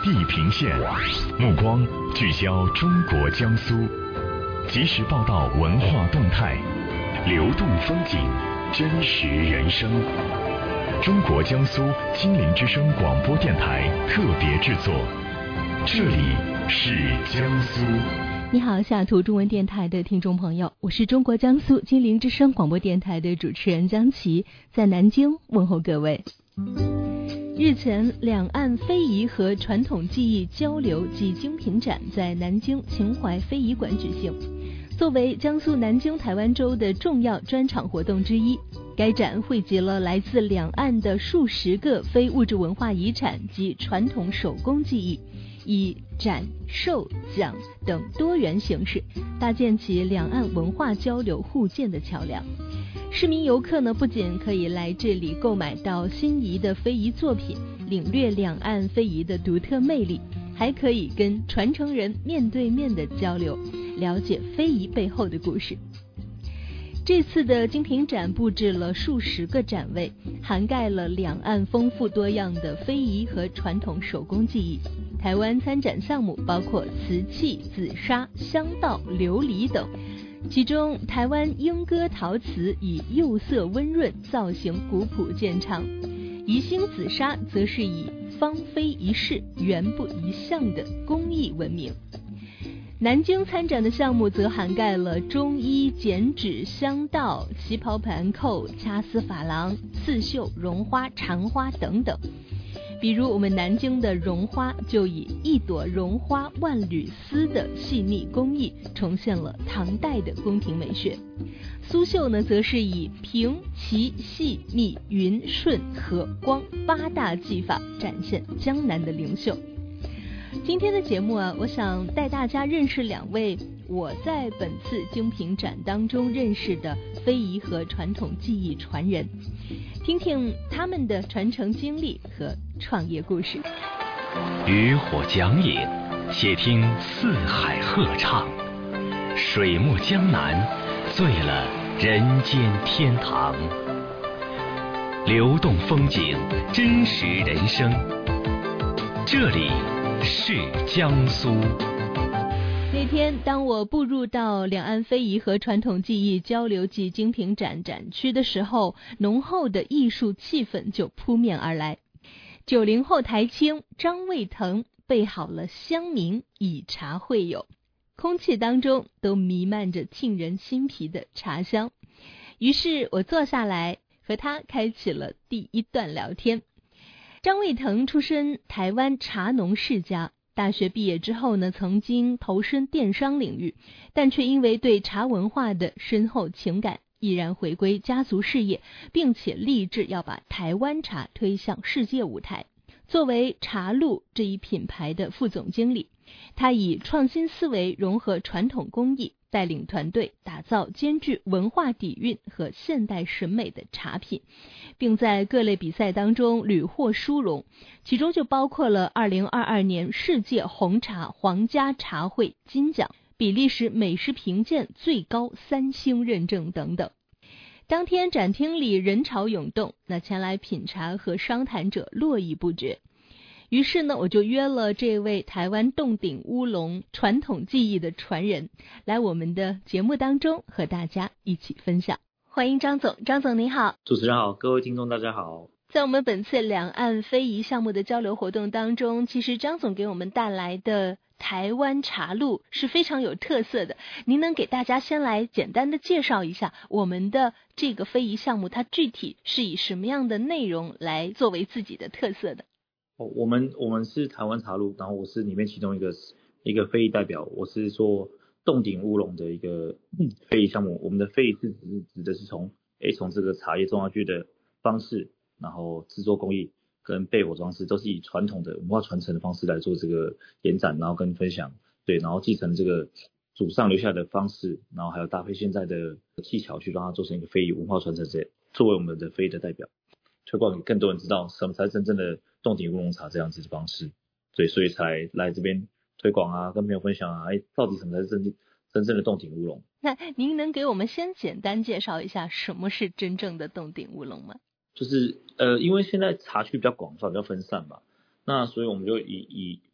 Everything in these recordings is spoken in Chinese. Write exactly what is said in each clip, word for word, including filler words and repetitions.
地平线，目光聚焦中国江苏，及时报道文化动态，流动风景，真实人生。中国江苏金陵之声广播电台特别制作，这里是江苏。 你好，下图中文电台的听众朋友，我是中国江苏金陵之声广播电台的主持人江琪，在南京问候各位。日前，两岸非遗和传统技艺交流及精品展在南京秦淮非遗馆举行。作为江苏南京台湾州的重要专场活动之一，该展汇集了来自两岸的数十个非物质文化遗产及传统手工技艺，以展、授、讲等多元形式，搭建起两岸文化交流互鉴的桥梁。市民游客呢，不仅可以来这里购买到心仪的非遗作品，领略两岸非遗的独特魅力，还可以跟传承人面对面的交流，了解非遗背后的故事。这次的精品展布置了数十个展位，涵盖了两岸丰富多样的非遗和传统手工技艺。台湾参展项目包括瓷器、紫砂、香道、琉璃等，其中台湾莺歌陶瓷以釉色温润、造型古朴见长，宜兴紫砂则是以芳菲一世、圆不一向的工艺闻名。南京参展的项目则涵盖了中医、剪纸、香道、旗袍盘扣、掐丝珐琅、刺绣、绒花、缠花等等。比如我们南京的绒花就以一朵绒花万缕丝的细腻工艺重现了唐代的宫廷美学。苏绣呢，则是以平、齐、细、密、匀、顺、和、光八大技法展现江南的灵秀。今天的节目啊，我想带大家认识两位我在本次精品展当中认识的非遗和传统技艺传人，听听他们的传承经历和创业故事。 渔火讲影，且听四海鹤唱，水墨江南，醉了人间天堂。流动风景，真实人生，这里是江苏。 那天当我步入到两岸非遗和传统技艺交流暨精品展展区的时候，浓厚的艺术气氛就扑面而来。九零后台青张卫腾备好了乡民以茶会友，空气当中都弥漫着沁人心脾的茶香。于是我坐下来和他开启了第一段聊天。张卫腾出身台湾茶农世家，大学毕业之后呢，曾经投身电商领域，但却因为对茶文化的深厚情感，毅然回归家族事业，并且立志要把台湾茶推向世界舞台。作为茶路这一品牌的副总经理，他以创新思维融合传统工艺，带领团队打造兼具文化底蕴和现代审美的茶品，并在各类比赛当中屡获殊荣，其中就包括了二零二二年世界红茶皇家茶会金奖、比利时美食评鉴最高三星认证等等。当天展厅里人潮涌动，那前来品茶和商谈者络绎不绝。于是呢，我就约了这位台湾洞顶乌龙传统技艺的传人来我们的节目当中和大家一起分享。欢迎张总，张总你好。 主持人好，各位听众大家好。 在我们本次两岸非遗项目的交流活动当中，其实张总给我们带来的台湾茶路是非常有特色的，您能给大家先来简单的介绍一下我们的这个非遗项目，它具体是以什么样的内容来作为自己的特色的？ 哦，我们我们是台湾茶路，然后我是里面其中一个一个非遗代表，我是做洞顶乌龙的一个非遗项目。我们的非遗是指指的是从诶从这个茶叶种下去的方式，然后制作工艺跟备火装饰都是以传统的文化传承的方式来做这个延展，然后跟分享，对，然后继承这个祖上留下来的方式，然后还有搭配现在的技巧去让它做成一个非遗文化传承者，作为我们的非遗的代表，推广给更多人知道什么才是真正的洞顶乌龙茶这样子的方式，对，所以才来这边推广啊，跟朋友分享啊，哎，到底什么才是真真正的洞顶乌龙？ 那您能给我们先简单介绍一下什么是真正的洞顶乌龙吗？ 就是呃，因为现在茶区比较广泛、比较分散吧，那所以我们就以以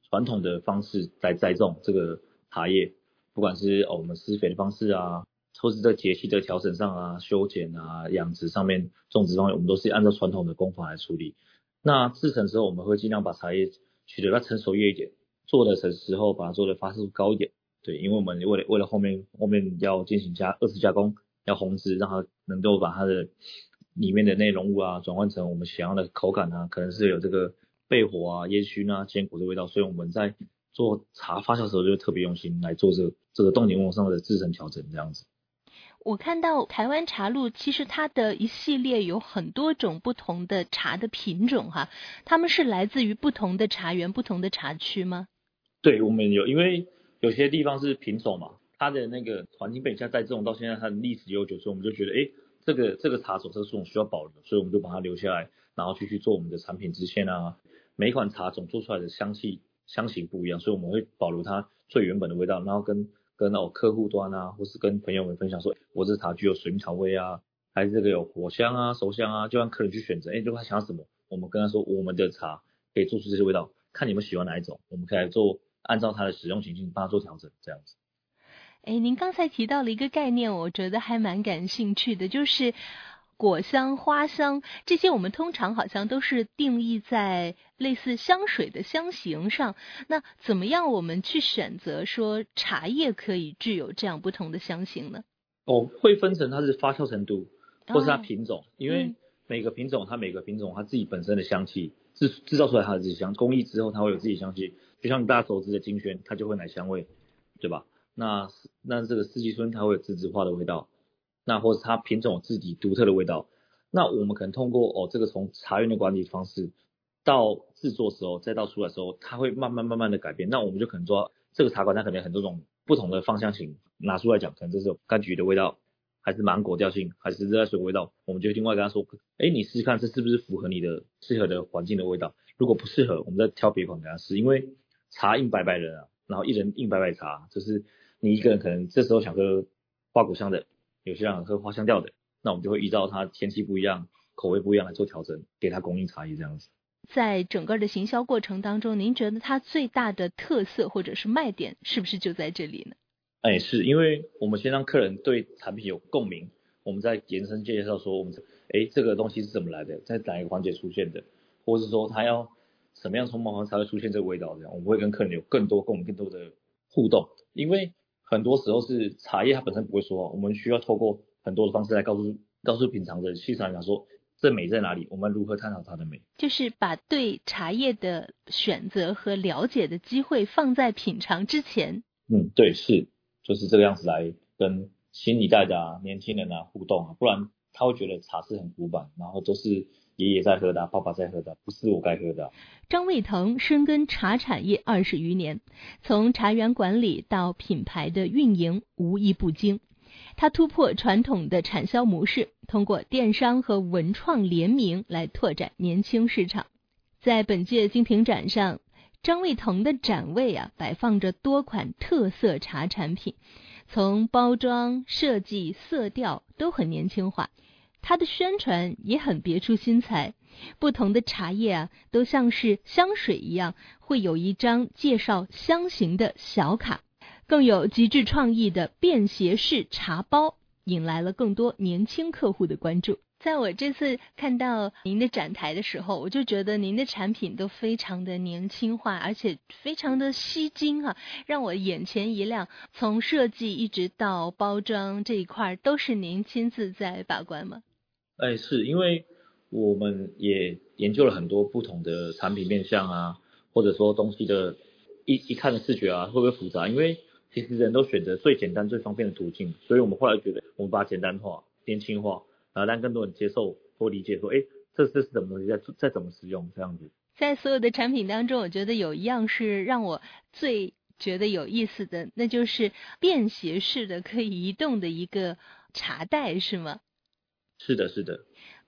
传统的方式来栽种这个茶叶，不管是、哦、我们施肥的方式啊，或是在节气的调整上啊、修剪啊、养殖上面、种植上面，我们都是按照传统的工法来处理。那制成之后，我们会尽量把茶叶取得它成熟叶一点，做的时候把它做的发酵度高一点。对，因为我们为了为了后面后面要进行加二次加工，要烘制，让它能够把它的里面的内容物啊转换成我们想要的口感啊，可能是有这个焙火啊、烟熏啊、坚果的味道，所以我们在做茶发酵的时候就特别用心来做这个这个冻顶乌龙上的制成调整这样子。 我看到台湾茶露其实它的一系列有很多种不同的茶的品种哈，它们是来自于不同的茶园、不同的茶区吗？ 对，我们有，因为有些地方是品种嘛，它的那个环境被下栽种到现在，它的历史悠久，所以我们就觉得，哎，这个这个茶种这个树种需要保留，所以我们就把它留下来，然后继续做我们的产品支线啊。每一款茶种做出来的香气香型不一样，所以我们会保留它最原本的味道，然后跟跟哦客户端啊，或是跟朋友们分享说，我这茶具有水蜜桃味啊，还是这个有果香啊、熟香啊，就让客人去选择。哎，如果他想要什么，我们跟他说我们的茶可以做出这些味道，看你们喜欢哪一种，我们可以来做按照它的使用情境帮他做调整，这样子。 哎，您刚才提到了一个概念，我觉得还蛮感兴趣的，就是果香、花香这些，我们通常好像都是定义在类似香水的香型上。那怎么样我们去选择说茶叶可以具有这样不同的香型呢？ 哦，会分成它是发酵程度，或是它品种， 哦、 因为每个品种它每个品种它自己本身的香气制制造出来它的自己香，工艺之后它会有自己香气，就像大家熟知的金萱，它就会奶香味，对吧？那那这个四季春它会有栀子花的味道，那或是它品种自己独特的味道。那我们可能通过哦这个从茶园的管理方式到制作时候，再到出来的时候，它会慢慢慢慢的改变。那我们就可能说这个茶馆它可能有很多种不同的芳香型，拿出来讲，可能这是有柑橘的味道，还是芒果调性，还是热带水果味道，我们就另外跟他说，哎，你试试看这是不是符合你的适合的环境的味道。如果不适合，我们再挑别款给他试。因为茶应百百人啊，然后一人应百百茶，就是你一个人可能这时候想喝花果香的，有些人想喝花香调的，那我们就会依照它天气不一样、口味不一样来做调整，给它供应差异这样子。 在整个的行销过程当中，您觉得它最大的特色或者是卖点是不是就在这里呢？ 哎，是因为我们先让客人对产品有共鸣，我们再延伸介绍说我们哎这个东西是怎么来的，在哪一个环节出现的，或是说他要什么样从某才会出现这个味道，这样我们会跟客人有更多共鸣、更多的互动。因为很多时候是茶叶它本身不会说话，我们需要透过很多的方式来告诉告诉品尝者、欣赏者说这美在哪里，我们如何探讨它的美， 就是把对茶叶的选择和了解的机会放在品尝之前。 嗯，对，是。就是这个样子来跟新一代的啊、年轻人啊互动啊，不然他会觉得茶是很古板，然后都是爷爷在喝的、啊、爸爸在喝的、啊，不是我该喝的、啊。 张卫腾深耕茶产业二十余年，从茶园管理到品牌的运营无一不精。他突破传统的产销模式，通过电商和文创联名来拓展年轻市场。在本届精品展上，张卫腾的展位啊，摆放着多款特色茶产品，从包装、设计、色调都很年轻化。它的宣传也很别出心裁，不同的茶叶啊，都像是香水一样，会有一张介绍香型的小卡，更有极致创意的便携式茶包，引来了更多年轻客户的关注。在我这次看到您的展台的时候，我就觉得您的产品都非常的年轻化，而且非常的吸睛啊，让我眼前一亮。从设计一直到包装这一块都是您亲自在把关吗？ 哎，是因为我们也研究了很多不同的产品面向啊，或者说东西的一一看的视觉啊，会不会复杂？因为其实人都选择最简单最方便的途径，所以我们后来觉得我们把它简单化、年轻化。啊，让更多人接受或理解说，哎，这这是什么东西，再再怎么使用这样子。 在所有的产品当中，我觉得有一样是让我最觉得有意思的，那就是便携式的可以移动的一个茶袋，是吗？ 是的，是的。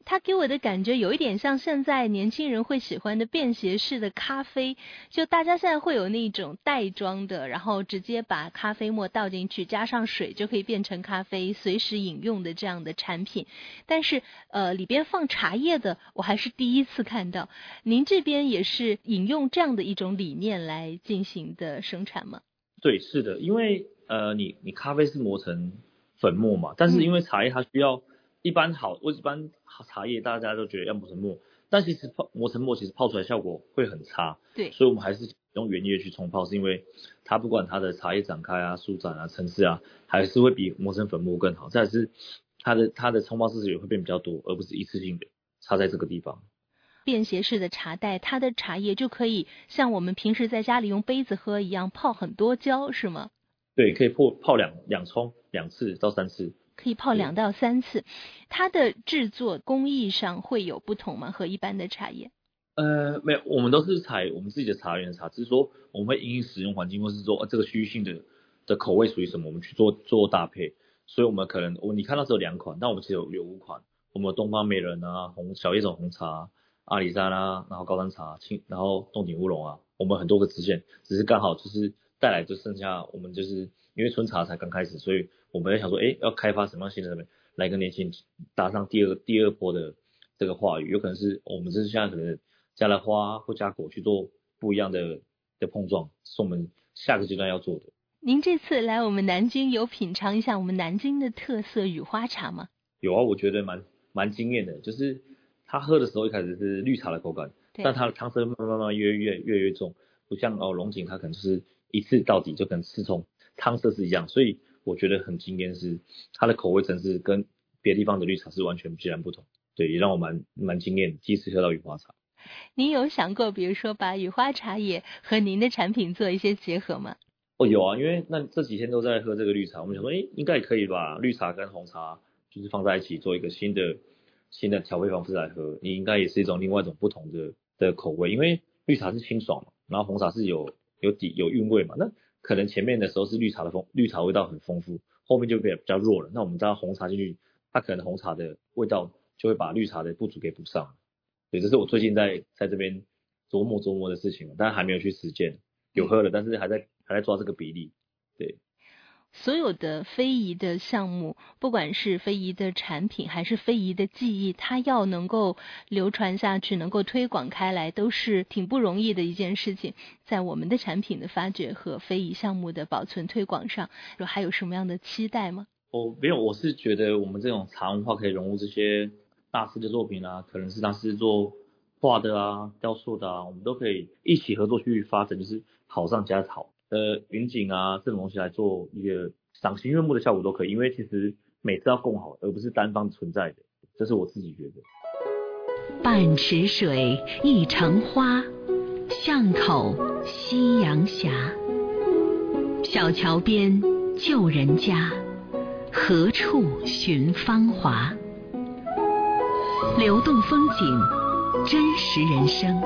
它给我的感觉有一点像现在年轻人会喜欢的便携式的咖啡，就大家现在会有那种袋装的，然后直接把咖啡沫倒进去，加上水就可以变成咖啡，随时饮用的这样的产品。但是呃，里边放茶叶的我还是第一次看到。您这边也是引用这样的一种理念来进行的生产吗？ 对，是的，因为呃，你你咖啡是磨成粉末嘛，但是因为茶叶它需要、嗯、一般好，我一般茶叶大家都觉得要磨成沫，但其实泡磨成沫其实泡出来效果会很差， 对， 所以我们还是用原叶去冲泡，是因为它不管它的茶叶展开啊、舒展啊、层次啊，还是会比磨成粉末更好。再来是它的它的冲泡次数也会变比较多，而不是一次性的，差在这个地方。 便携式的茶袋，它的茶叶就可以像我们平时在家里用杯子喝一样泡很多浇，是吗？ 对，可以泡泡两两冲两次到三次， 可以泡两到三次。它的制作工艺上会有不同吗？和一般的茶叶？ 呃，没有，我们都是采我们自己的茶园的茶，只是说我们会因应使用环境，或是说、呃、这个区域性的的口味属于什么，我们去做做搭配。所以我们可能我你看到只有两款，但我们其实有有五款，我们有东方美人啊、红小叶种红茶、阿里山啊，然后高山茶、青，然后洞顶乌龙啊，我们很多个支线，只是刚好就是带来就剩下我们就是因为春茶才刚开始，所以我们在想说，哎，要开发什么样新的产品来跟年轻人搭上第二第二波的这个话语，有可能是我们这是现在可能加了花或加果去做不一样的的碰撞，是我们下个阶段要做的。 您这次来我们南京有品尝一下我们南京的特色雨花茶吗？ 有啊，我觉得蛮蛮惊艳的，就是他喝的时候一开始是绿茶的口感，但它的汤色慢慢慢慢越越越越重，不像哦龙井它可能就是一次到底就跟四冲汤色是一样，所以我觉得很惊艳是它的口味层次跟别的地方的绿茶是完全截然不同，对，也让我蛮蛮惊艳，第一次喝到雨花茶。 您有想过比如说把雨花茶也和您的产品做一些结合吗？ 哦，有啊，因为那这几天都在喝这个绿茶，我们想说，诶，应该也可以吧，绿茶跟红茶就是放在一起做一个新的新的调配方式来喝，你应该也是一种另外一种不同的的口味，因为绿茶是清爽嘛，然后红茶是有有底有韵味嘛，那可能前面的时候是绿茶的风绿茶味道很丰富，后面就变得比较弱了，那我们知道红茶进去，它可能红茶的味道就会把绿茶的不足给补上，对，这是我最近在在这边琢磨琢磨的事情，但还没有去实践，有喝了，但是还在还在抓这个比例，对。 所有的非遗的项目，不管是非遗的产品还是非遗的技艺，它要能够流传下去，能够推广开来，都是挺不容易的一件事情。在我们的产品的发掘和非遗项目的保存推广上，还有什么样的期待吗？ 哦，没有，我是觉得我们这种茶文化可以融入这些大师的作品啊，可能是大师做画的啊、雕塑的啊，我们都可以一起合作去发展，就是好上加好。呃，云锦啊这种东西来做一个赏心悦目的效果都可以，因为其实每次要共好，而不是单方存在的，这是我自己觉得。 半池水一城花，巷口夕阳斜。小桥边旧人家，何处寻芳华？流动风景，真实人生。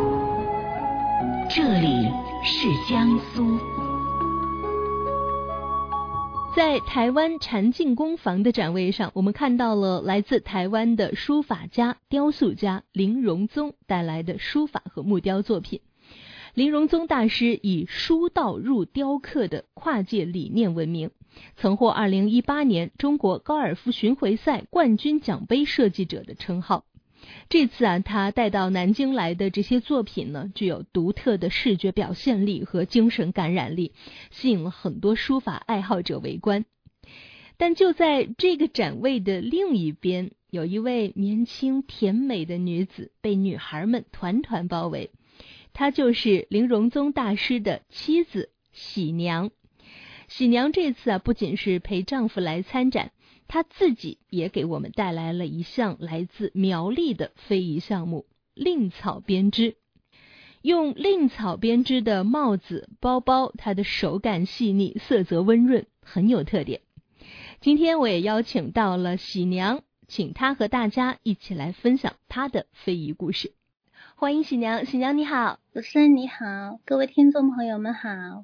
这里是江苏。 在台湾禅净工坊的展位上，我们看到了来自台湾的书法家、雕塑家林荣宗带来的书法和木雕作品。林荣宗大师以书道入雕刻的跨界理念闻名，曾获二零一八年中国高尔夫巡回赛冠军奖杯设计者的称号。这次啊，他带到南京来的这些作品呢，具有独特的视觉表现力和精神感染力，吸引了很多书法爱好者围观。但就在这个展位的另一边，有一位年轻甜美的女子被女孩们团团包围，她就是林荣宗大师的妻子喜娘。喜娘这次啊，不仅是陪丈夫来参展，她自己也给我们带来了一项来自苗栗的非遗项目——蔺草编织。用蔺草编织的帽子、包包，它的手感细腻，色泽温润，很有特点。今天我也邀请到了喜娘，请她和大家一起来分享她的非遗故事。欢迎喜娘，喜娘你好。 主持人你好，各位听众朋友们好。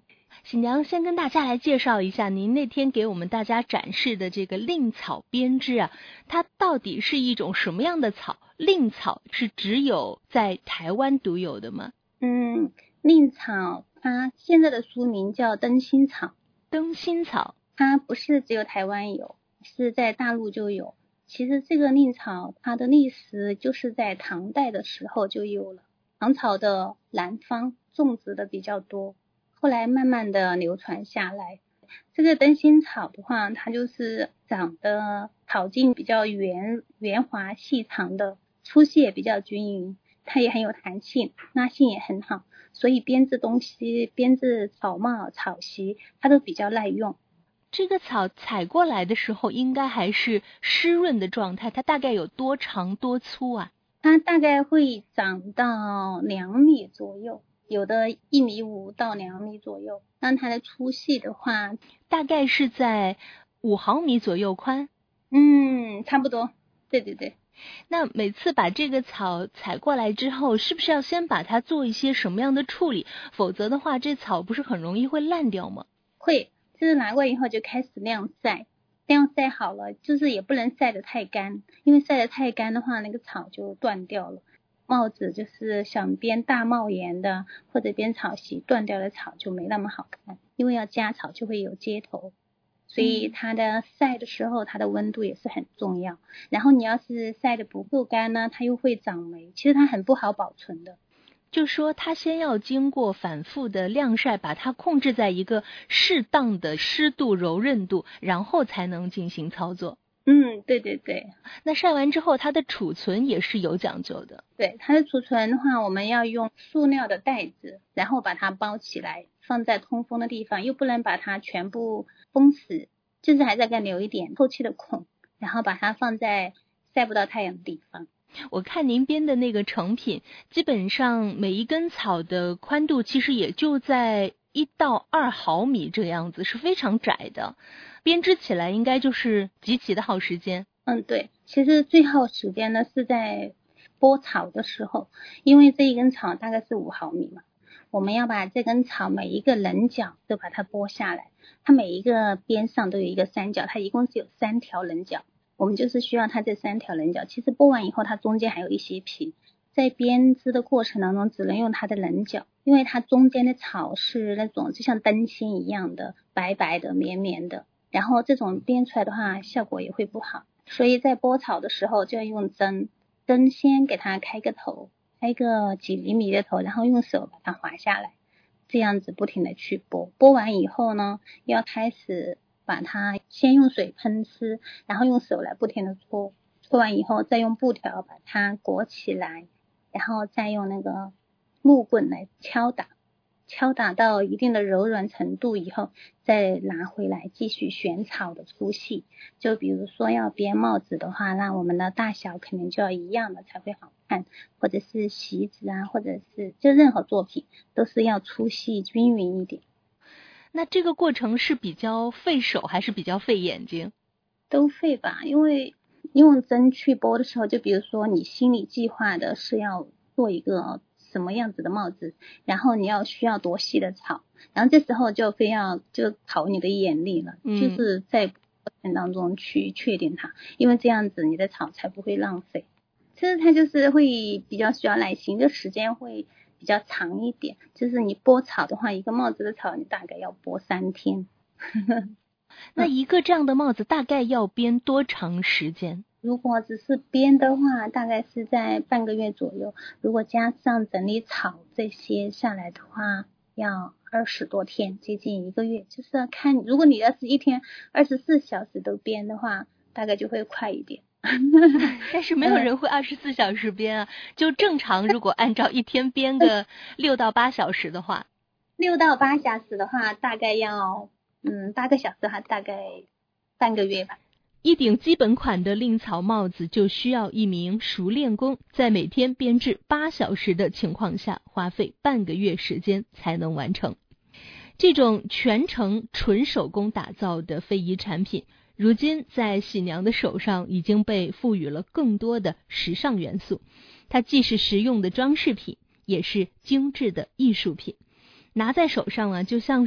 喜娘先跟大家来介绍一下您那天给我们大家展示的这个蔺草编织啊，它到底是一种什么样的草？蔺草是只有在台湾独有的吗？ 嗯，蔺草它现在的书名叫灯心草。 灯心草它不是只有台湾有，是在大陆就有。其实这个蔺草它的历史就是在唐代的时候就有了，唐朝的南方种植的比较多，后来慢慢的流传下来。这个灯心草的话，它就是长得草茎比较圆圆滑细长的，粗细也比较均匀，它也很有弹性，拉性也很好，所以编织东西编织草帽草席它都比较耐用。 这个草采过来的时候应该还是湿润的状态，它大概有多长多粗啊？ 它大概会长到两米左右，有的一米五到两米左右。那它的粗细的话， 大概是在五毫米左右宽。 嗯，差不多。对对对。 那每次把这个草采过来之后，是不是要先把它做一些什么样的处理？否则的话，这草不是很容易会烂掉吗？ 会，就是拿过以后就开始晾晒。晾晒好了，就是也不能晒得太干，因为晒得太干的话，那个草就断掉了。帽子就是想编大帽檐的或者编草席，断掉的草就没那么好看，因为要加草就会有接头，所以它的晒的时候它的温度也是很重要。然后你要是晒得不够干呢，它又会长霉，其实它很不好保存的。 就说它先要经过反复的晾晒，把它控制在一个适当的湿度柔韧度，然后才能进行操作。 嗯，对对对。 那晒完之后它的储存也是有讲究的。 对，它的储存的话，我们要用塑料的袋子，然后把它包起来，放在通风的地方，又不能把它全部封死，就是还在给它留一点透气的孔，然后把它放在晒不到太阳的地方。 我看您编的那个成品，基本上每一根草的宽度其实也就在一到二毫米这样子，是非常窄的。编织起来应该就是极其的耗时间。 嗯，对，其实最耗时间呢是在拨草的时候，因为这一根草大概是五毫米嘛，我们要把这根草每一个棱角都把它拨下来，它每一个边上都有一个三角，它一共是有三条棱角，我们就是需要它这三条棱角。其实拨完以后它中间还有一些皮，在编织的过程当中只能用它的棱角，因为它中间的草是那种就像灯芯一样的白白的绵绵的，然后这种编出来的话效果也会不好，所以在拨草的时候就要用针，针先给它开个头，开个几厘米的头，然后用手把它划下来，这样子不停的去拨。拨完以后呢，要开始把它先用水喷湿，然后用手来不停的搓，搓完以后再用布条把它裹起来，然后再用那个木棍来敲打，敲打到一定的柔软程度以后，再拿回来继续选草的粗细。就比如说要编帽子的话，那我们的大小肯定就要一样的才会好看，或者是席子啊，或者是就任何作品都是要粗细均匀一点。 那这个过程是比较费手还是比较费眼睛？ 都费吧，因为用针去拨的时候，就比如说你心里计划的是要做一个什么样子的帽子，然后你要需要多细的草，然后这时候就非要就考你的眼力了、嗯、就是在过程当中去确定它，因为这样子你的草才不会浪费。其实它就是会比较需要耐心，就时间会比较长一点，就是你拨草的话，一个帽子的草你大概要拨三天那一个这样的帽子大概要编多长时间？ 如果只是编的话，大概是在半个月左右，如果加上整理草这些下来的话，要二十多天，接近一个月。就是要看，如果你要是一天二十四小时都编的话，大概就会快一点但是没有人会二十四小时编啊、嗯、就正常如果按照一天编个六到八小时的话六到八小时的话大概要嗯八个小时，还大概半个月吧。 一顶基本款的蔺草帽子就需要一名熟练工在每天编制八小时的情况下花费半个月时间才能完成。这种全程纯手工打造的非遗产品，如今在喜娘的手上已经被赋予了更多的时尚元素，它既是实用的装饰品，也是精致的艺术品。拿在手上啊，就像是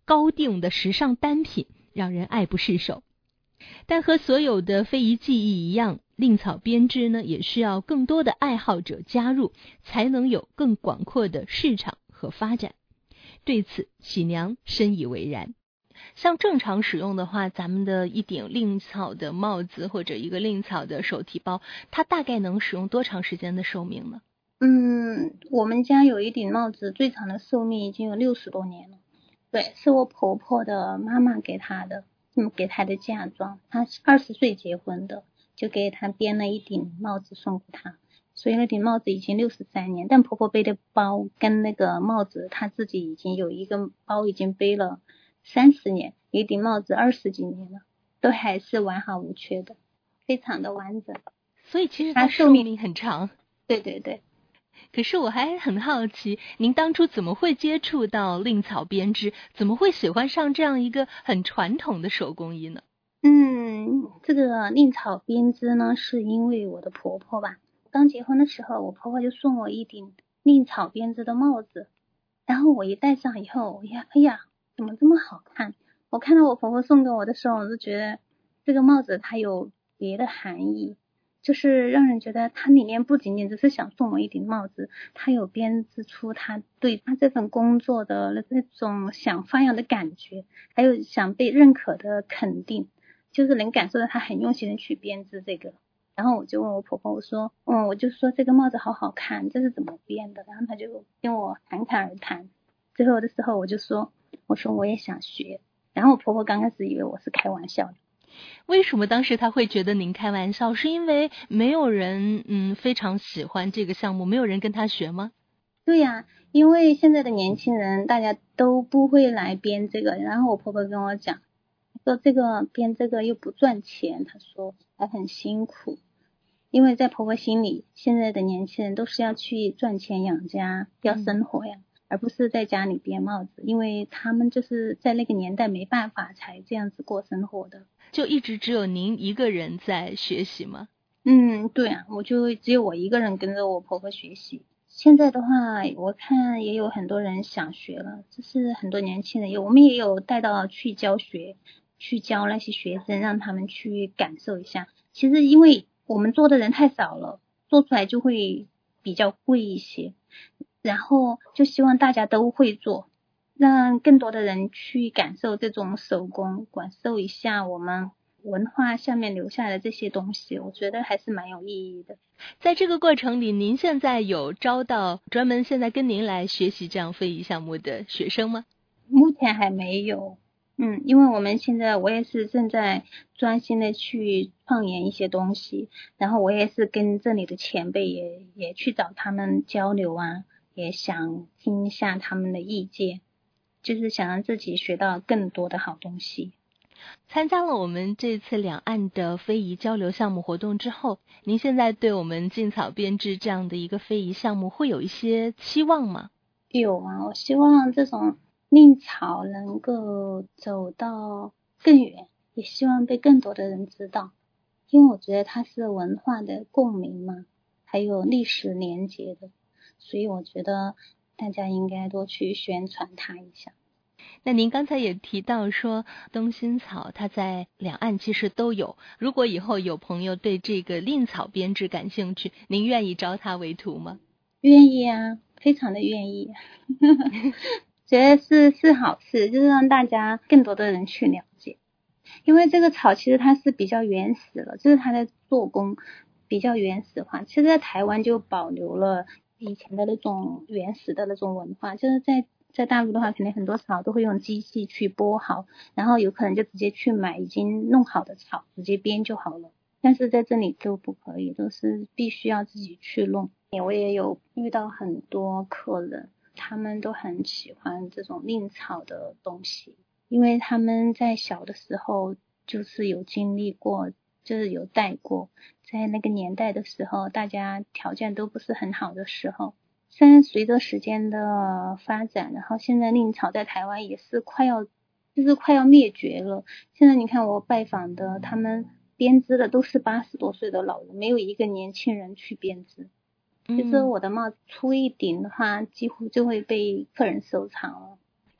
高定的时尚单品，让人爱不释手。但和所有的非遗技艺一样，蔺草编织呢，也需要更多的爱好者加入，才能有更广阔的市场和发展。对此，喜娘深以为然。像正常使用的话，咱们的一顶蔺草的帽子或者一个蔺草的手提包，它大概能使用多长时间的寿命呢？ 嗯，我们家有一顶帽子，最长的寿命已经有六十多年了。对，是我婆婆的妈妈给她的，嗯，给她的嫁妆。她二十岁结婚的，就给她编了一顶帽子送给她。所以那顶帽子已经六十三年，但婆婆背的包跟那个帽子，她自己已经有一个包已经背了三十年，一顶帽子二十几年了，都还是完好无缺的，非常的完整。 所以其实它寿命很长。 对对对。 可是我还很好奇，您当初怎么会接触到蔺草编织，怎么会喜欢上这样一个很传统的手工艺呢？ 嗯，这个蔺草编织呢，是因为我的婆婆吧。刚结婚的时候，我婆婆就送我一顶蔺草编织的帽子，然后我一戴上以后，哎呀，哎呀，怎么这么好看？我看到我婆婆送给我的时候，我就觉得这个帽子它有别的含义，就是让人觉得它里面不仅仅只是想送我一顶帽子，它有编织出他对他这份工作的那种想发扬的感觉，还有想被认可的肯定，就是能感受到他很用心的去编织这个。然后我就问我婆婆，我说嗯，我就说这个帽子好好看，这是怎么编的？然后她就跟我侃侃而谈。最后的时候我就说我说我也想学。然后我婆婆刚开始以为我是开玩笑的。 为什么当时她会觉得您开玩笑？是因为没有人嗯非常喜欢这个项目，没有人跟她学吗？ 对呀、啊，因为现在的年轻人大家都不会来编这个。然后我婆婆跟我讲说这个编这个又不赚钱，她说还很辛苦。因为在婆婆心里，现在的年轻人都是要去赚钱养家，要生活呀、嗯、而不是在家里编帽子，因为他们就是在那个年代没办法才这样子过生活的。 就一直只有您一个人在学习吗？ 嗯，对啊，我就只有我一个人跟着我婆婆学习。现在的话我看也有很多人想学了，就是很多年轻人有，我们也有带到去教学，去教那些学生，让他们去感受一下。其实因为我们做的人太少了，做出来就会比较贵一些，然后就希望大家都会做，让更多的人去感受这种手工，感受一下我们文化下面留下来的这些东西，我觉得还是蛮有意义的。 在这个过程里，您现在有招到专门现在跟您来学习这样非遗项目的学生吗？ 目前还没有。嗯，因为我们现在我也是正在专心的去创研一些东西，然后我也是跟这里的前辈也也去找他们交流啊，也想听一下他们的意见，就是想让自己学到更多的好东西。 参加了我们这次两岸的非遗交流项目活动之后，您现在对我们蔺草编织这样的一个非遗项目会有一些期望吗？ 有啊，我希望这种蔺草能够走到更远，也希望被更多的人知道，因为我觉得它是文化的共鸣嘛，还有历史连结的，所以我觉得大家应该多去宣传它一下。 那您刚才也提到说灯芯草它在两岸其实都有，如果以后有朋友对这个蔺草编织感兴趣，您愿意招他为徒吗？ 愿意啊，非常的愿意觉得是是好事，就是让大家更多的人去了解。因为这个草其实它是比较原始了，就是它的做工比较原始化。其实在台湾就保留了以前的那种原始的那种文化，就是在在大陆的话肯定很多草都会用机器去剥好，然后有可能就直接去买已经弄好的草直接编就好了，但是在这里就不可以，都是必须要自己去弄。我也有遇到很多客人，他们都很喜欢这种蔺草的东西，因为他们在小的时候就是有经历过，就是有带过，在那个年代的时候大家条件都不是很好的时候，虽然随着时间的发展，然后现在蔺草在台湾也是快要就是快要灭绝了。现在你看我拜访的他们编织的都是八十多岁的老人，没有一个年轻人去编织。就是我的帽子出一顶的话，几乎就会被客人收藏了。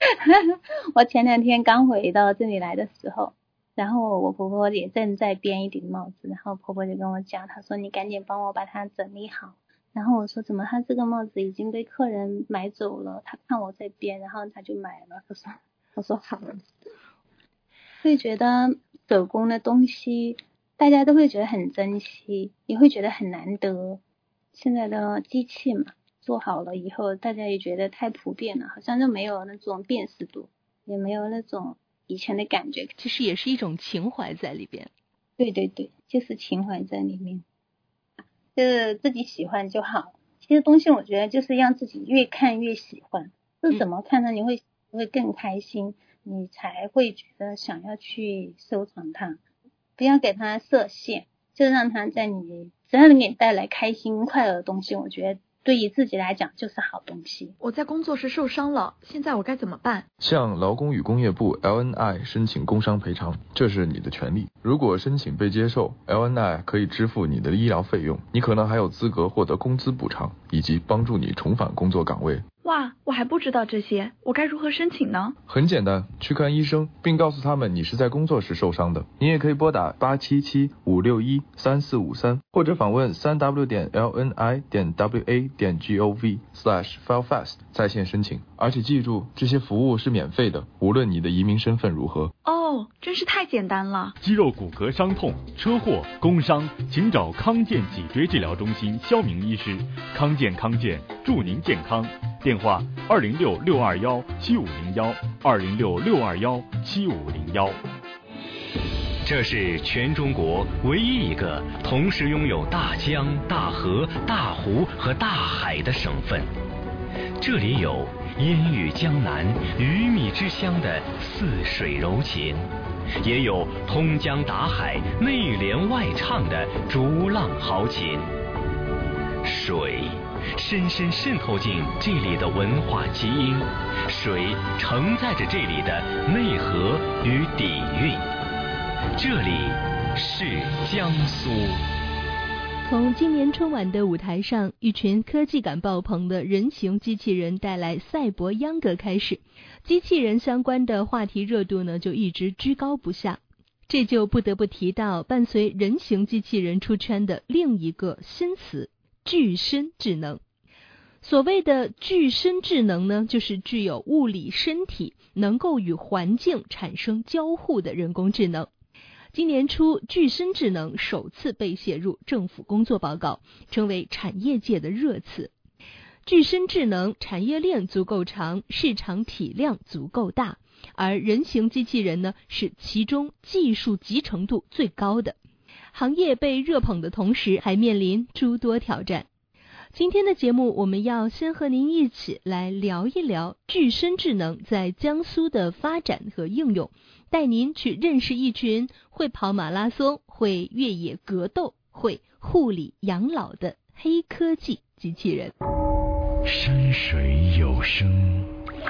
我前两天刚回到这里来的时候，然后我婆婆也正在编一顶帽子，然后婆婆就跟我讲，她说你赶紧帮我把它整理好。然后我说怎么她这个帽子已经被客人买走了，她看我在编，然后她就买了。她说我说好了。会觉得手工的东西大家都会觉得很珍惜，也会觉得很难得。现在的机器嘛，做好了以后大家也觉得太普遍了，好像就没有那种辨识度，也没有那种以前的感觉。 其实也是一种情怀在里边。 对对对，就是情怀在里面，就是自己喜欢就好。其实东西我觉得就是让自己越看越喜欢，就是怎么看呢？你会会更开心，你才会觉得想要去收藏它。不要给它设限，就让它在你只要能给你带来开心快乐的东西，我觉得对于自己来讲就是好东西。 我在工作时受伤了，现在我该怎么办？ 向劳工与工业部 L N I 申请工伤赔偿，这是你的权利。如果申请被接受， L N I 可以支付你的医疗费用，你可能还有资格获得工资补偿，以及帮助你重返工作岗位。 哇，我还不知道这些，我该如何申请呢？ 很简单，去看医生，并告诉他们你是在工作时受伤的。你也可以拨打八七七五六一三四五三，或者访问三 w 点 l n i 点 w a 点 gov slash filefast 在线申请。而且记住，这些服务是免费的，无论你的移民身份如何。 哦，真是太简单了。 肌肉骨骼伤痛、车祸、工伤，请找康健脊椎治疗中心肖明医师。康健康健，祝您健康。电话二零六六二幺七五零幺二零六六二幺七五零幺。 这是全中国唯一一个同时拥有大江、大河、大湖和大海的省份。这里有烟雨江南、鱼米之乡的似水柔情，也有通江达海、内连外唱的逐浪豪情。水深深渗透进这里的文化基因，水承载着这里的内核与底蕴。这里是江苏。 从今年春晚的舞台上，一群科技感爆棚的人形机器人带来赛博秧歌开始，机器人相关的话题热度呢就一直居高不下。这就不得不提到伴随人形机器人出圈的另一个新词——具身智能。所谓的具身智能呢，就是具有物理身体，能够与环境产生交互的人工智能。今年初，具身智能首次被写入政府工作报告，成为产业界的热词。具身智能产业链足够长，市场体量足够大，而人形机器人呢，是其中技术集成度最高的。行业被热捧的同时，还面临诸多挑战。今天的节目，我们要先和您一起来聊一聊具身智能在江苏的发展和应用，带您去认识一群会跑马拉松、会越野格斗、会护理养老的黑科技机器人。 山水有声，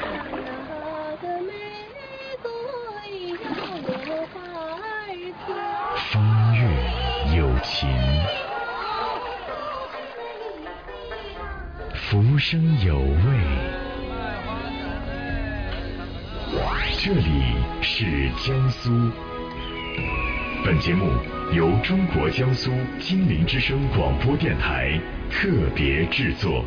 风月有情，浮生有味。这里是江苏。本节目由中国江苏金陵之声广播电台特别制作。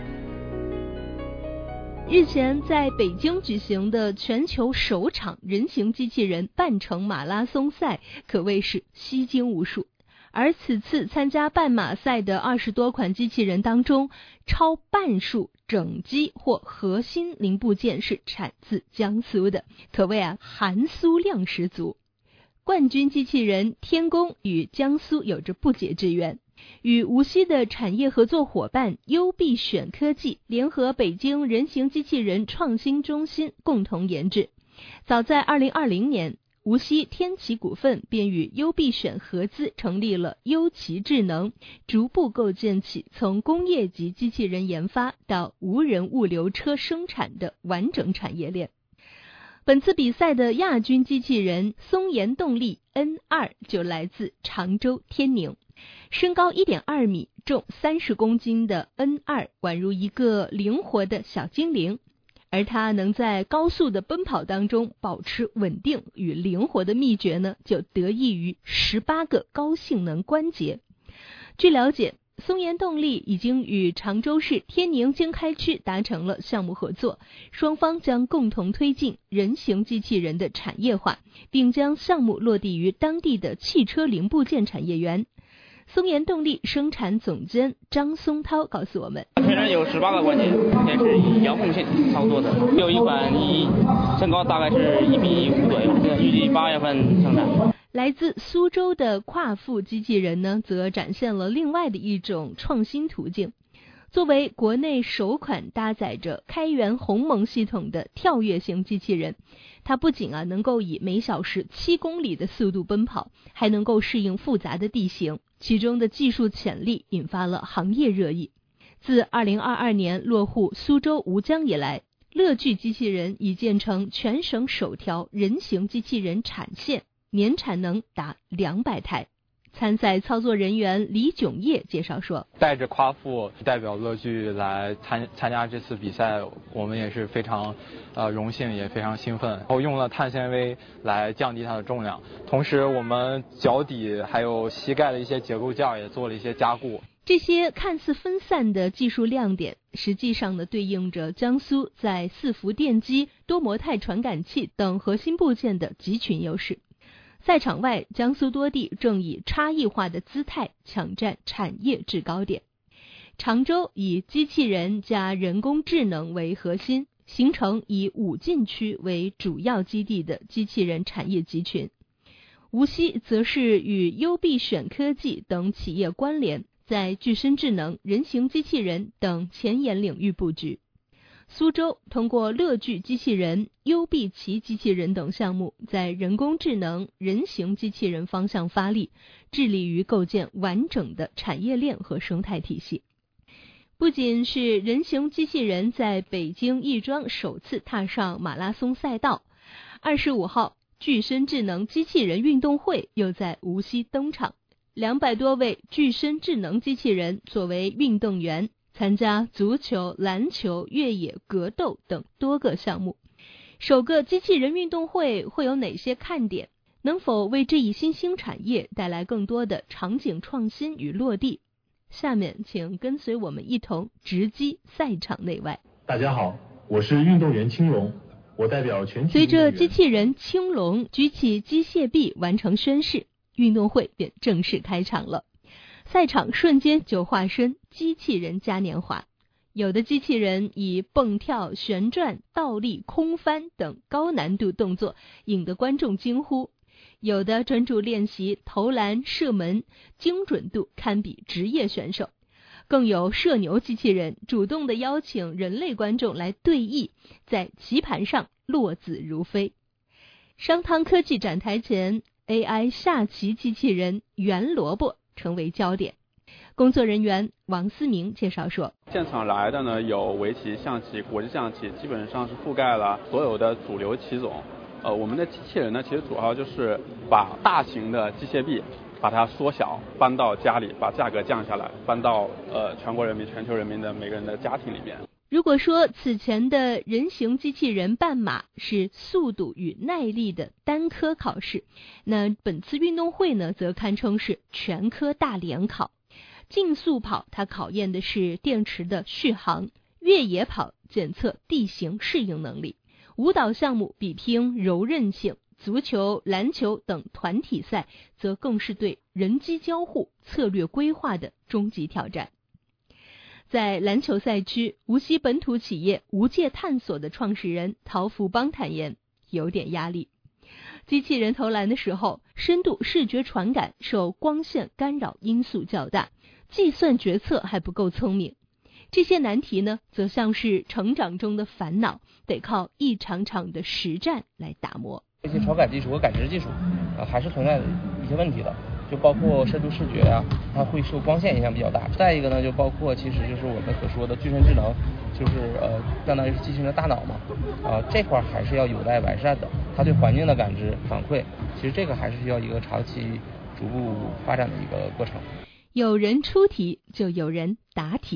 日前在北京举行的全球首场人形机器人半程马拉松赛可谓是吸睛无数，而此次参加半马赛的二十多款机器人当中，超半数整机或核心零部件是产自江苏的，可谓啊含苏量十足。冠军机器人天宫与江苏有着不解之缘，与无锡的产业合作伙伴优必选科技联合北京人形机器人创新中心共同研制。早在二零二零年，无锡天齐股份便与优必选合资成立了优奇智能，逐步构建起从工业级机器人研发到无人物流车生产的完整产业链。本次比赛的亚军机器人松岩动力 N 二 就来自常州天宁。身高 一点二米，重三十公斤的 N 二 宛如一个灵活的小精灵， 而它能在高速的奔跑当中保持稳定与灵活的秘诀呢，就得益于十八个高性能关节。据了解，松研动力已经与常州市天宁经开区达成了项目合作，双方将共同推进人形机器人的产业化，并将项目落地于当地的汽车零部件产业园。松研动力生产总监张松涛告诉我们， 全身有十八个关节，也是以遥控性操作的，有一款一身高大概是一米五左右，预计八月份生产。 来自苏州的跨腹机器人呢，则展现了另外的一种创新途径。作为国内首款搭载着开源鸿蒙系统的跳跃型机器人，它不仅啊能够以每小时七公里的速度奔跑，还能够适应复杂的地形，其中的技术潜力引发了行业热议。自二零二二年落户苏州吴江以来，乐聚机器人已建成全省首条人形机器人产线，年产能达两百台。参赛操作人员李炯业介绍说， 带着夸父代表乐聚来参参加这次比赛，我们也是非常呃荣幸，也非常兴奋。然后用了碳纤维来降低它的重量，同时我们脚底还有膝盖的一些结构件也做了一些加固。 这些看似分散的技术亮点，实际上呢对应着江苏在伺服电机、多模态传感器等核心部件的集群优势。赛场外，江苏多地正以差异化的姿态抢占产业制高点。常州以机器人加人工智能为核心，形成以武进区为主要基地的机器人产业集群。无锡则是与优必选科技等企业关联，在具身智能、人形机器人等前沿领域布局。苏州通过乐聚机器人、优必奇机器人等项目，在人工智能、人形机器人方向发力，致力于构建完整的产业链和生态体系。不仅是人形机器人在北京亦庄首次踏上马拉松赛道，二十五号具身智能机器人运动会又在无锡登场，两百多位具身智能机器人作为运动员，参加足球、篮球、越野、格斗等多个项目。首个机器人运动会会有哪些看点？能否为这一新兴产业带来更多的场景创新与落地？下面请跟随我们一同直击赛场内外。 大家好，我是运动员青龙，我代表全体。 随着机器人青龙举起机械臂完成宣誓，运动会便正式开场了。赛场瞬间就化身机器人嘉年华，有的机器人以蹦跳、旋转、倒立、空翻等高难度动作引得观众惊呼，有的专注练习投篮、射门，精准度堪比职业选手，更有射牛机器人主动地邀请人类观众来对弈，在棋盘上落子如飞。商汤科技展台前， A I 下棋机器人圆萝卜成为焦点。工作人员王思明介绍说， 现场来的呢有围棋、象棋、国际象棋，基本上是覆盖了所有的主流棋种。呃，我们的机器人呢，其实主要就是把大型的机械臂把它缩小，搬到家里，把价格降下来，搬到呃全国人民、全球人民的每个人的家庭里面。 如果说此前的人形机器人半马是速度与耐力的单科考试，那本次运动会呢，则堪称是全科大联考。竞速跑它考验的是电池的续航，越野跑检测地形适应能力，舞蹈项目比拼柔韧性，足球、篮球等团体赛则更是对人机交互、策略规划的终极挑战。在篮球赛区，无锡本土企业无界探索的创始人陶福邦坦言，有点压力。机器人投篮的时候，深度视觉传感受光线干扰因素较大，计算决策还不够聪明。这些难题呢，则像是成长中的烦恼，得靠一场场的实战来打磨。 这些传感技术和感知技术啊，还是存在一些问题的，就包括深度视觉啊，它会受光线影响比较大。再一个呢，就包括其实就是我们所说的具身智能，就是呃，相当于是机器人的大脑嘛，啊，这块还是要有待完善的。它对环境的感知反馈，其实这个还是需要一个长期逐步发展的一个过程。 有人出题，就有人答题。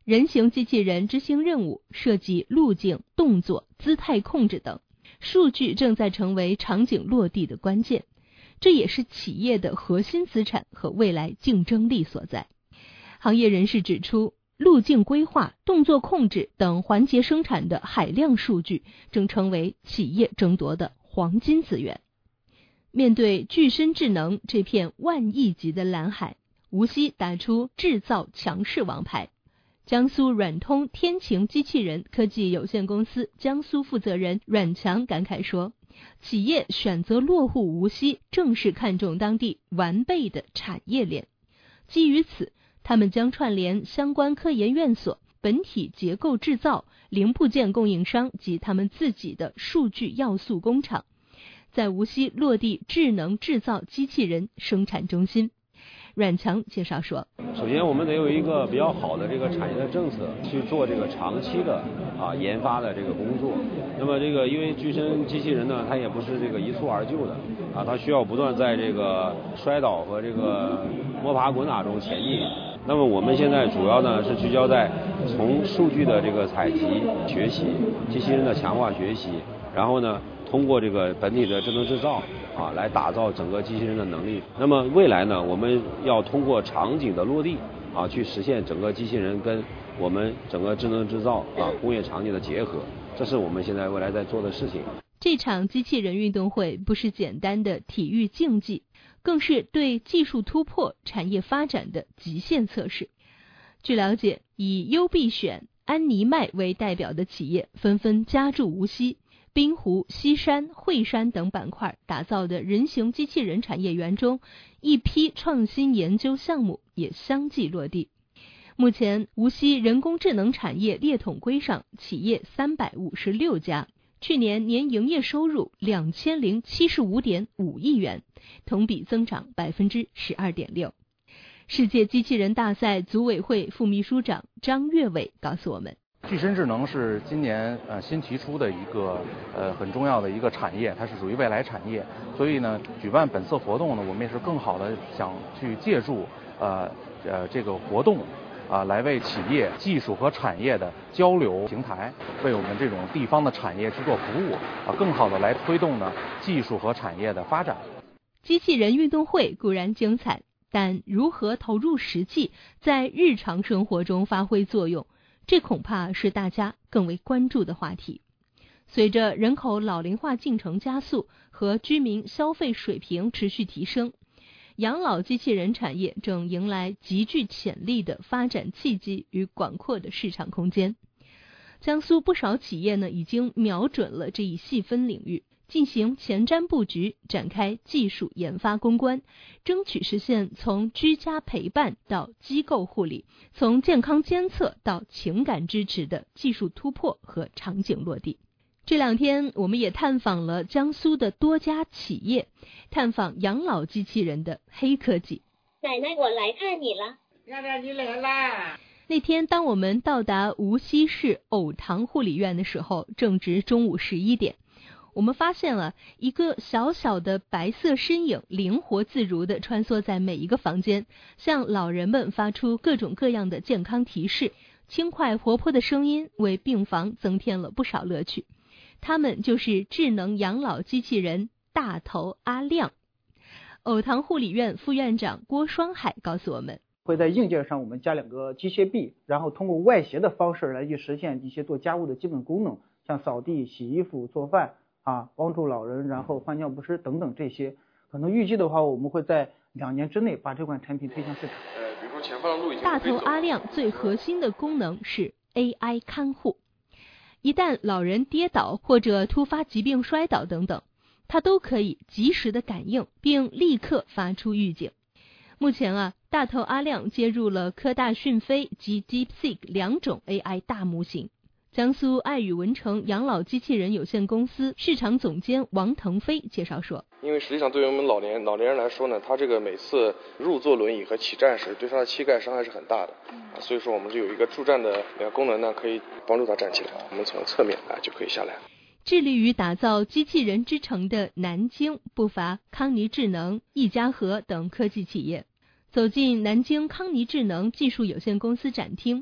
人形机器人执行任务涉及路径、动作、姿态控制等，数据正在成为场景落地的关键，这也是企业的核心资产和未来竞争力所在。行业人士指出，路径规划、动作控制等环节生产的海量数据正成为企业争夺的黄金资源。面对具身智能这片万亿级的蓝海，无锡打出制造强势王牌。江苏软通天晴机器人科技有限公司江苏负责人阮强感慨说，企业选择落户无锡，正是看重当地完备的产业链。基于此，他们将串联相关科研院所、本体结构制造、零部件供应商及他们自己的数据要素工厂，在无锡落地智能制造机器人生产中心。阮强介绍说， 首先我们得有一个比较好的这个产业的政策去做这个长期的啊研发的这个工作。那么这个因为具身机器人呢，它也不是这个一蹴而就的啊，它需要不断在这个摔倒和这个摸爬滚打中前进。那么我们现在主要呢是聚焦在从数据的这个采集学习，机器人的强化学习，然后呢通过这个本体的智能制造啊，来打造整个机器人的能力。那么未来呢，我们要通过场景的落地啊，去实现整个机器人跟我们整个智能制造啊工业场景的结合，这是我们现在未来在做的事情。 这场机器人运动会不是简单的体育竞技，更是对技术突破、产业发展的极限测试。据了解，以优必选、安妮麦为代表的企业纷纷加驻无锡。滨湖、西山、惠山等板块打造的人形机器人产业园中，一批创新研究项目也相继落地。目前，无锡人工智能产业列统规上企业三百五十六家，去年年营业收入两千零七十五点五亿元，同比增长百分之十二点六。世界机器人大赛组委会副秘书长张岳伟告诉我们， 具身智能是今年呃新提出的一个呃很重要的一个产业，它是属于未来产业，所以呢，举办本次活动呢，我们也是更好的想去借助呃呃这个活动啊、呃，来为企业技术和产业的交流平台，为我们这种地方的产业去做服务啊，更好的来推动呢技术和产业的发展。 机器人运动会固然精彩，但如何投入实际，在日常生活中发挥作用，这恐怕是大家更为关注的话题。随着人口老龄化进程加速和居民消费水平持续提升，养老机器人产业正迎来极具潜力的发展契机与广阔的市场空间。江苏不少企业呢，已经瞄准了这一细分领域，进行前瞻布局，展开技术研发攻关，争取实现从居家陪伴到机构护理，从健康监测到情感支持的技术突破和场景落地。这两天我们也探访了江苏的多家企业，探访养老机器人的黑科技。 奶奶，我来看你了。 丫丫，你来啦！ 那天当我们到达无锡市藕塘护理院的时候，正值中午十一点。我们发现了一个小小的白色身影，灵活自如地穿梭在每一个房间，向老人们发出各种各样的健康提示。轻快活泼的声音为病房增添了不少乐趣。他们就是智能养老机器人大头阿亮。藕塘护理院副院长郭双海告诉我们， 会在硬件上我们加两个机械臂，然后通过外协的方式来去实现一些做家务的基本功能，像扫地、洗衣服、做饭啊，帮助老人，然后换尿不湿等等这些。可能预计的话，我们会在两年之内把这款产品推向市场。 呃，比如说前方的路已经大头阿亮最核心的功能是 A I 看护。一旦老人跌倒或者突发疾病摔倒等等，它都可以及时的感应并立刻发出预警。目前啊，大头阿亮接入了科大讯飞及 DeepSeek 两种 A I 大模型。江苏爱宇文成养老机器人有限公司市场总监王腾飞介绍说， 因为实际上对于我们老年老年人来说呢，他这个每次入坐轮椅和起站时对他的膝盖伤害是很大的啊，所以说我们就有一个助站的功能呢，可以帮助他站起来，我们从侧面啊就可以下来。 致力于打造机器人之城的南京不乏康尼智能、一家和等科技企业。走进南京康尼智能技术有限公司展厅，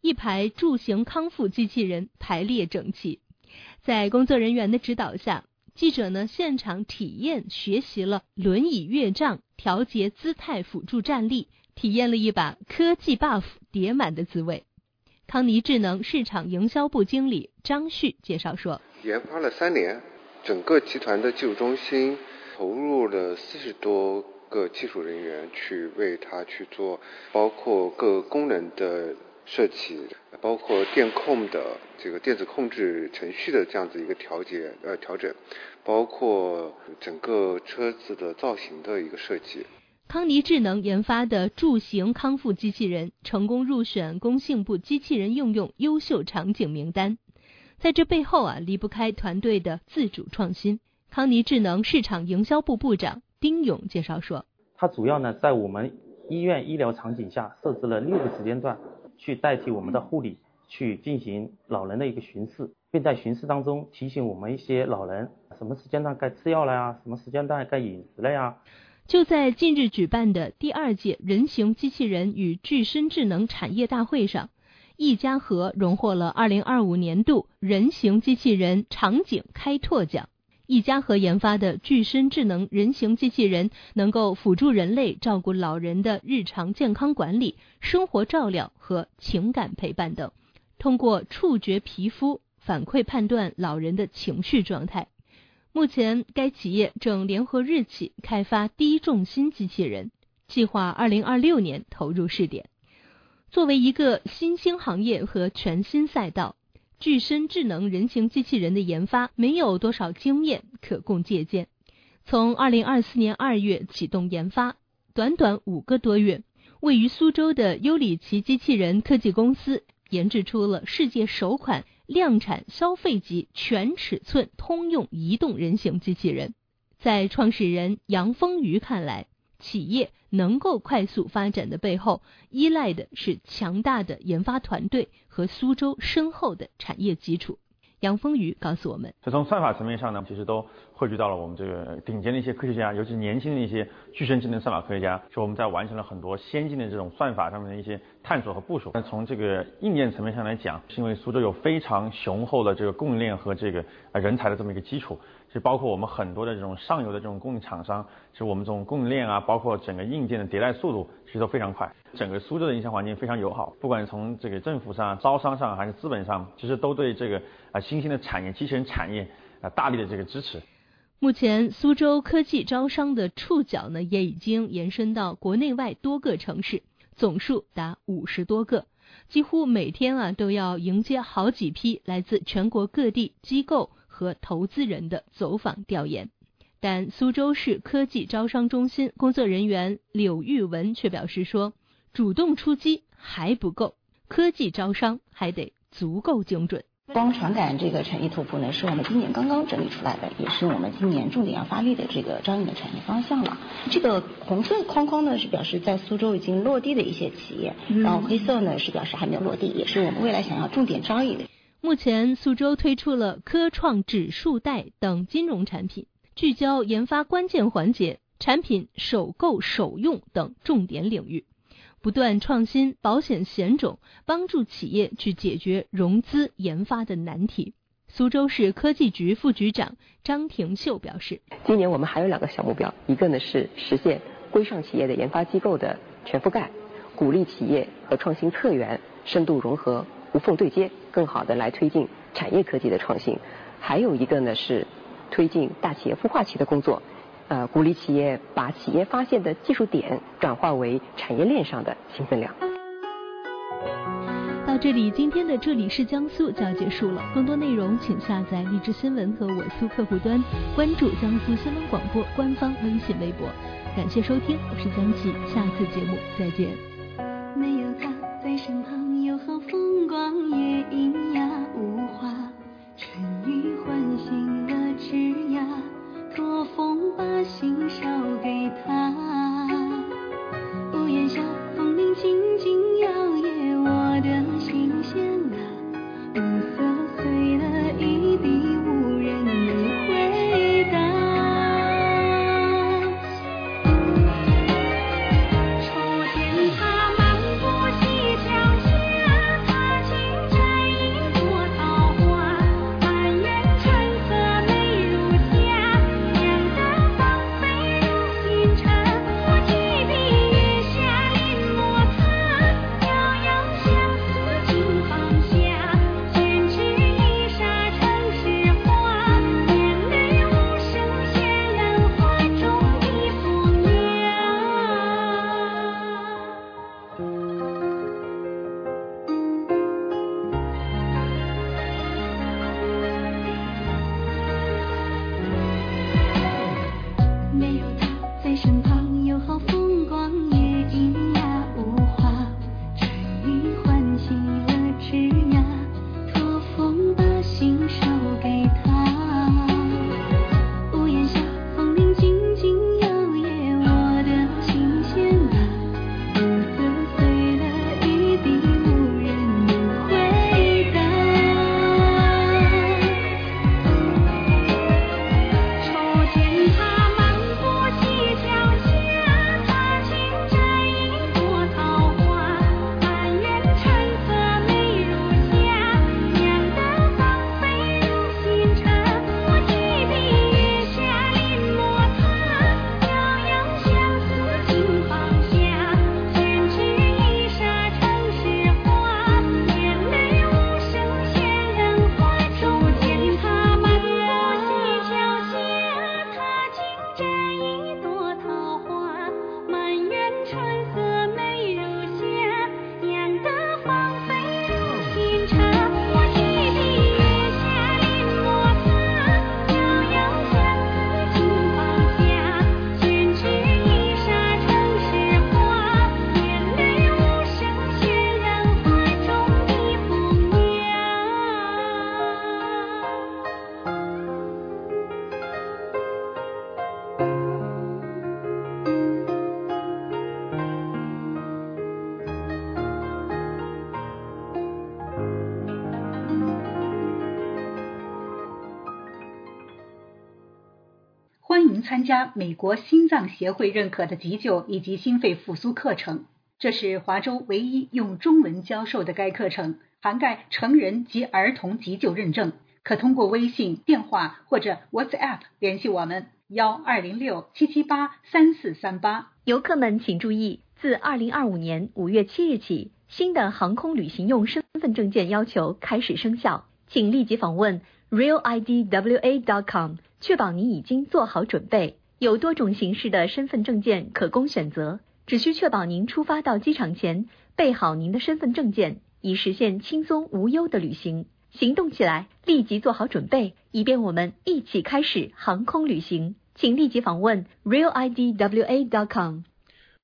一排助行康复机器人排列整齐。在工作人员的指导下，记者呢现场体验学习了轮椅越障、调节姿态辅助站立，体验了一把科技 buff 叠满的滋味。康尼智能市场营销部经理张旭介绍说， 研发了三年，整个集团的技术中心投入了四十多个技术人员去为它去做，包括各功能的设计，包括电控的这个电子控制程序的这样子一个调节呃调整，包括整个车子的造型的一个设计。 康尼智能研发的助行康复机器人成功入选工信部机器人应用优秀场景名单。在这背后啊，离不开团队的自主创新。康尼智能市场营销部部长丁勇介绍说， 它主要呢在我们医院医疗场景下设置了六个时间段，去代替我们的护理去进行老人的一个巡视，并在巡视当中提醒我们一些老人什么时间段该吃药了呀，什么时间段该饮食了呀。 就在近日举办的第二届人形机器人与具身智能产业大会上，易家和荣获了二零二五年度人形机器人场景开拓奖。易家和研发的具身智能人形机器人能够辅助人类照顾老人的日常健康管理、生活照料和情感陪伴等，通过触觉皮肤反馈判断老人的情绪状态。目前该企业正联合日企开发低重心机器人，计划二零二六年投入试点。作为一个新兴行业和全新赛道，具身智能人形机器人的研发没有多少经验可供借鉴。从二零二四年二月启动研发，短短五个多月，位于苏州的优里奇机器人科技公司研制出了世界首款量产消费级全尺寸通用移动人形机器人。在创始人杨峰宇看来，企业能够快速发展的背后，依赖的是强大的研发团队和苏州深厚的产业基础。杨峰宇告诉我们， 就从算法层面上呢，其实都汇聚到了我们这个顶尖的一些科学家，尤其是年轻的一些具身智能算法科学家，是我们在完成了很多先进的这种算法上面的一些探索和部署。那从这个硬件层面上来讲，是因为苏州有非常雄厚的这个供应链和这个呃人才的这么一个基础，是包括我们很多的这种上游的这种供应厂商，是我们这种供应链啊，包括整个硬件的迭代速度其实都非常快。整个苏州的营销环境非常友好，不管从这个政府上、招商上还是资本上，其实都对这个啊、呃、新兴的产业、机器人产业啊、呃、大力的这个支持。 目前苏州科技招商的触角呢，也已经延伸到国内外多个城市，总数达五十多个，几乎每天啊都要迎接好几批来自全国各地机构和投资人的走访调研。但苏州市科技招商中心工作人员柳玉文却表示说，主动出击还不够，科技招商还得足够精准。 光传感这个产业图谱呢，是我们今年刚刚整理出来的，也是我们今年重点要发力的这个招引的产业方向了。这个红色框框呢，是表示在苏州已经落地的一些企业，嗯、然后黑色呢是表示还没有落地，也是我们未来想要重点招引的。 目前苏州推出了科创指数贷等金融产品，聚焦研发关键环节、产品首购首用等重点领域，不断创新保险险种，帮助企业去解决融资研发的难题。苏州市科技局副局长张廷秀表示， 今年我们还有两个小目标，一个呢是实现规上企业的研发机构的全覆盖，鼓励企业和创新策源深度融合、无缝对接，更好的来推进产业科技的创新。还有一个呢是推进大企业孵化器的工作，呃，鼓励企业把企业发现的技术点转化为产业链上的新分量。 到这里，今天的这里是江苏就要结束了。更多内容请下载荔枝新闻和我苏客户端，关注江苏新闻广播官方微信微博。感谢收听，我是江琪，下次节目再见。 没有他在身旁，有何风光？夜莺呀无话，春雨唤醒了枝桠，托风把心捎给他。屋檐下风铃轻轻摇曳，我的心弦啊，暮色碎了一地，无人能回答。秋天他漫步西江下，他您参加美国心脏协会认可的急救以及心肺复苏课程。这是华州唯一用中文教授的该课程，涵盖成人及儿童急救认证。可通过微信、电话或者 WhatsApp 联系我们幺二零六七七八三四三八。 游客们请注意，自二零二五年五月七日起，新的航空旅行用身份证件要求开始生效，请立即访问 real I D W A dot com， 确保您已经做好准备。有多种形式的身份证件可供选择，只需确保您出发到机场前备好您的身份证件，以实现轻松无忧的旅行。行动起来，立即做好准备，以便我们一起开始航空旅行。请立即访问 real I D W A dot com。